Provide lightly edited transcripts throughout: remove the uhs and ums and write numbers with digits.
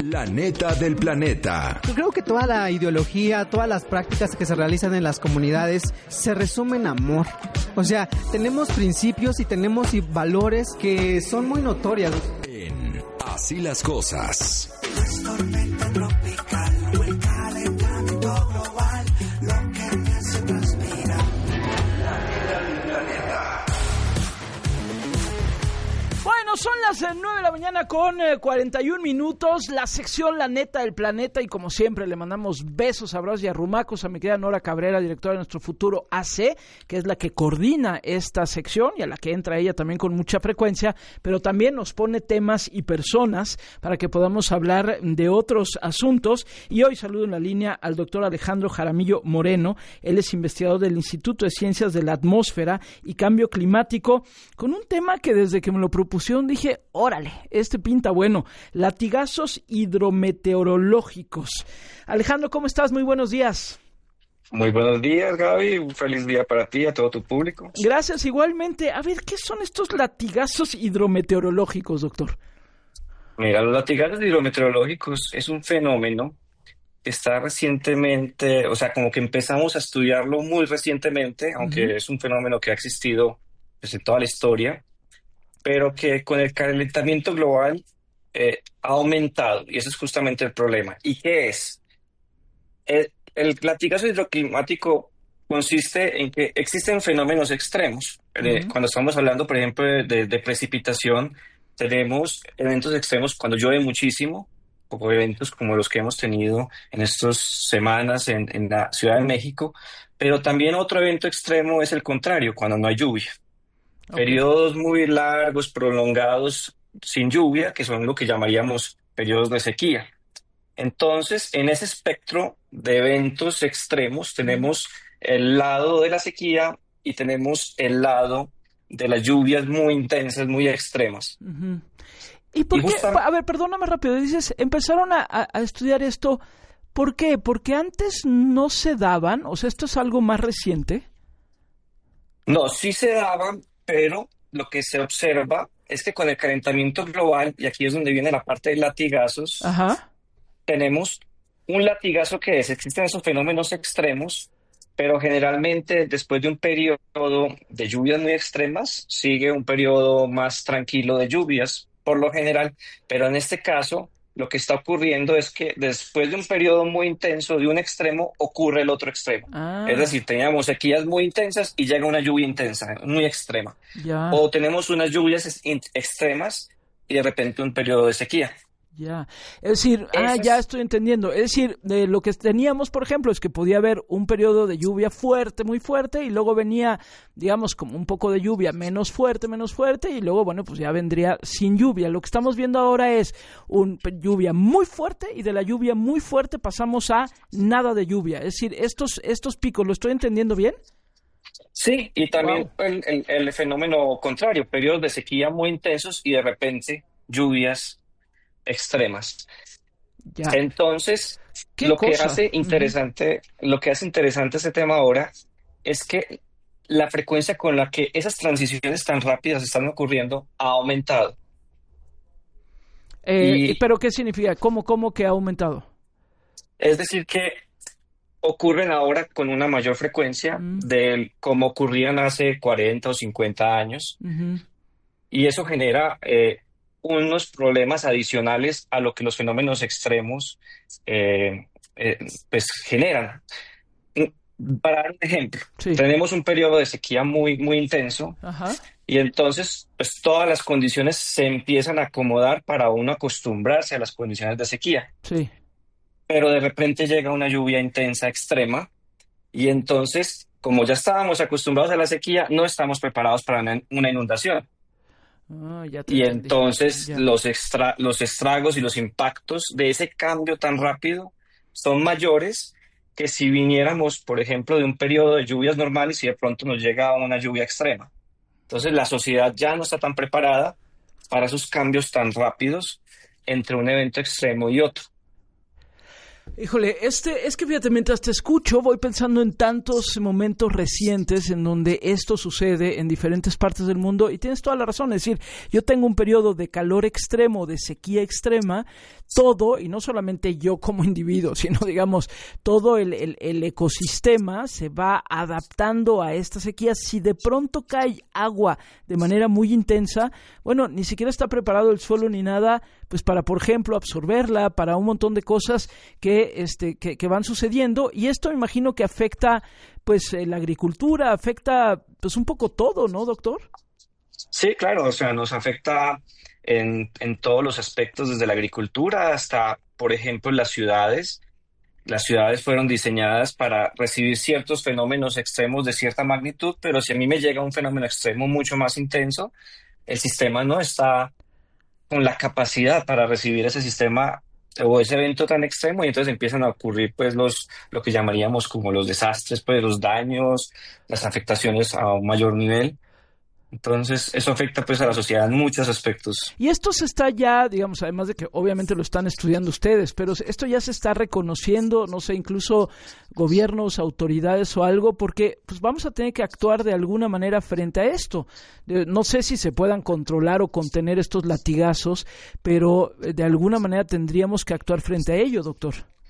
La neta del planeta. Yo creo que toda la ideología, todas las prácticas que se realizan en las comunidades se resumen en amor. O sea, tenemos principios y tenemos valores que son muy notorias. En Así las Cosas. Tormenta tropical o el calentamiento global, lo que me hace transpirar. La neta del planeta. Bueno, son las 9 de la mañana con 41 minutos, la sección La Neta del Planeta, y como siempre le mandamos besos, abrazos y arrumacos a mi querida Nora Cabrera, directora de Nuestro Futuro AC, que es la que coordina esta sección y a la que entra ella también con mucha frecuencia, pero también nos pone temas y personas para que podamos hablar de otros asuntos. Y hoy saludo en la línea al doctor Alejandro Jaramillo Moreno. Él es investigador del Instituto de Ciencias de la Atmósfera y Cambio Climático, con un tema que desde que me lo propusieron dije, órale, este pinta bueno, latigazos hidrometeorológicos. Alejandro, ¿cómo estás? Muy buenos días. Muy buenos días, Gaby. Un feliz día para ti y a todo tu público. Gracias, igualmente. A ver, ¿qué son estos latigazos hidrometeorológicos, doctor? Mira, los latigazos hidrometeorológicos es un fenómeno que está recientemente, o sea, como que empezamos a estudiarlo muy recientemente, aunque es un fenómeno que ha existido pues, en toda la historia, pero que con el calentamiento global ha aumentado, y ese es justamente el problema. ¿Y qué es? El latigazo hidroclimático consiste en que existen fenómenos extremos. Cuando estamos hablando, por ejemplo, de precipitación, tenemos eventos extremos cuando llueve muchísimo, o eventos como los que hemos tenido en estas semanas en la Ciudad de México, pero también otro evento extremo es el contrario, cuando no hay lluvia. Okay. Periodos muy largos, prolongados, sin lluvia, que son lo que llamaríamos periodos de sequía. Entonces, en ese espectro de eventos extremos tenemos el lado de la sequía y tenemos el lado de las lluvias muy intensas, muy extremas. Uh-huh. ¿Y por qué? A ver, perdóname rápido, dices, empezaron a estudiar esto, ¿por qué? Porque antes no se daban, o sea, ¿esto es algo más reciente? No, sí se daban, pero lo que se observa es que con el calentamiento global, y aquí es donde viene la parte de latigazos, ajá, tenemos un latigazo que existen esos fenómenos extremos, pero generalmente después de un periodo de lluvias muy extremas, sigue un periodo más tranquilo de lluvias, por lo general, pero en este caso lo que está ocurriendo es que después de un periodo muy intenso de un extremo ocurre el otro extremo. Es decir, teníamos sequías muy intensas y llega una lluvia intensa, muy extrema. Ya. O tenemos unas lluvias extremas y de repente un periodo de sequía. Ya, es decir, ya estoy entendiendo. Es decir, de lo que teníamos, por ejemplo, es que podía haber un periodo de lluvia fuerte, muy fuerte, y luego venía, digamos, como un poco de lluvia menos fuerte, y luego, bueno, pues ya vendría sin lluvia. Lo que estamos viendo ahora es una lluvia muy fuerte, y de la lluvia muy fuerte pasamos a nada de lluvia. Es decir, estos picos, ¿lo estoy entendiendo bien? Sí, y también el fenómeno contrario, periodos de sequía muy intensos y de repente lluvias extremas. Ya. Entonces, lo que hace interesante este tema ahora es que la frecuencia con la que esas transiciones tan rápidas están ocurriendo ha aumentado. ¿Pero qué significa? ¿Cómo que ha aumentado? Es decir, que ocurren ahora con una mayor frecuencia de como ocurrían hace 40 o 50 años. Y eso genera unos problemas adicionales a lo que los fenómenos extremos pues generan. Para dar un ejemplo, tenemos un periodo de sequía muy, muy intenso. Ajá. Y entonces pues todas las condiciones se empiezan a acomodar para uno acostumbrarse a las condiciones de sequía. Sí. Pero de repente llega una lluvia intensa extrema y entonces, como ya estábamos acostumbrados a la sequía, no estamos preparados para una inundación. Y entonces los estragos y los impactos de ese cambio tan rápido son mayores que si viniéramos, por ejemplo, de un periodo de lluvias normales y de pronto nos llega una lluvia extrema. Entonces la sociedad ya no está tan preparada para esos cambios tan rápidos entre un evento extremo y otro. Híjole, es que fíjate, mientras te escucho, voy pensando en tantos momentos recientes en donde esto sucede en diferentes partes del mundo, y tienes toda la razón. Es decir, yo tengo un periodo de calor extremo, de sequía extrema, todo, y no solamente yo como individuo, sino, digamos, todo el ecosistema se va adaptando a esta sequía. Si de pronto cae agua de manera muy intensa, bueno, ni siquiera está preparado el suelo ni nada, pues para, por ejemplo, absorberla, para un montón de cosas que van sucediendo, y esto me imagino que afecta pues la agricultura, afecta pues un poco todo, ¿no, doctor? Sí, claro, o sea, nos afecta en todos los aspectos, desde la agricultura hasta, por ejemplo, las ciudades. Las ciudades fueron diseñadas para recibir ciertos fenómenos extremos de cierta magnitud, pero si a mí me llega un fenómeno extremo mucho más intenso, el sistema no está con la capacidad para recibir ese sistema o ese evento tan extremo, y entonces empiezan a ocurrir pues lo que llamaríamos como los desastres, pues los daños, las afectaciones a un mayor nivel. Entonces eso afecta pues a la sociedad en muchos aspectos. Y esto se está ya, digamos, además de que obviamente lo están estudiando ustedes, pero esto ya se está reconociendo, no sé, incluso gobiernos, autoridades o algo, porque pues vamos a tener que actuar de alguna manera frente a esto. No sé si se puedan controlar o contener estos latigazos, pero de alguna manera tendríamos que actuar frente a ello, doctor.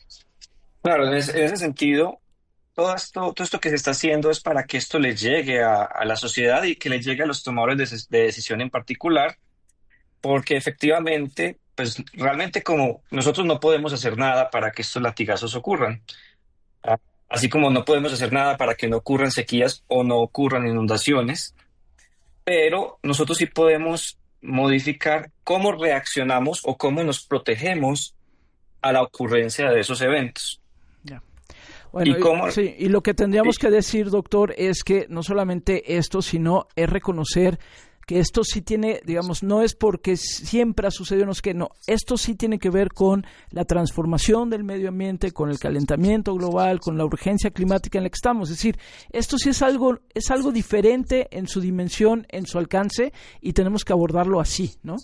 Claro, en ese sentido, todo esto que se está haciendo es para que esto le llegue a la sociedad y que le llegue a los tomadores de decisión en particular, porque efectivamente, pues realmente como nosotros no podemos hacer nada para que estos latigazos ocurran, ¿ah? Así como no podemos hacer nada para que no ocurran sequías o no ocurran inundaciones, pero nosotros sí podemos modificar cómo reaccionamos o cómo nos protegemos a la ocurrencia de esos eventos. Ya. Bueno, sí, y lo que tendríamos que decir, doctor, es que no solamente esto, sino es reconocer que esto sí tiene, digamos, no es porque siempre ha sucedido, no es que no, esto sí tiene que ver con la transformación del medio ambiente, con el calentamiento global, con la urgencia climática en la que estamos. Es decir, esto sí es algo diferente en su dimensión, en su alcance, y tenemos que abordarlo así, ¿no?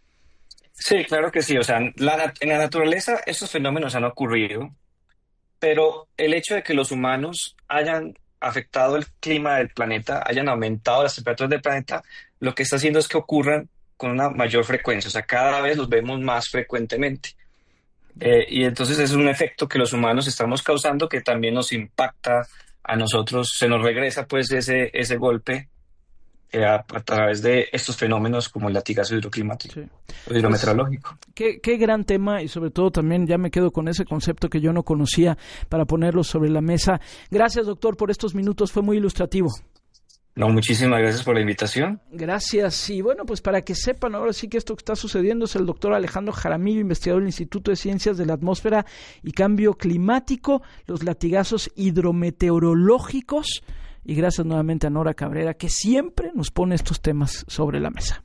Sí, claro que sí. O sea, en la naturaleza estos fenómenos han ocurrido, pero el hecho de que los humanos hayan afectado el clima del planeta, hayan aumentado las temperaturas del planeta, lo que está haciendo es que ocurran con una mayor frecuencia. O sea, cada vez los vemos más frecuentemente. Y entonces es un efecto que los humanos estamos causando que también nos impacta a nosotros, se nos regresa pues ese golpe a través de estos fenómenos como el latigazo hidroclimático, Sí. o hidrometeorológico. Qué gran tema, y sobre todo también ya me quedo con ese concepto que yo no conocía para ponerlo sobre la mesa. Gracias, doctor, por estos minutos, fue muy ilustrativo. No, muchísimas gracias por la invitación. Gracias. Y bueno, pues para que sepan, ahora sí que esto que está sucediendo es el doctor Alejandro Jaramillo, investigador del Instituto de Ciencias de la Atmósfera y Cambio Climático, los latigazos hidrometeorológicos. Y gracias nuevamente a Nora Cabrera, que siempre nos pone estos temas sobre la mesa.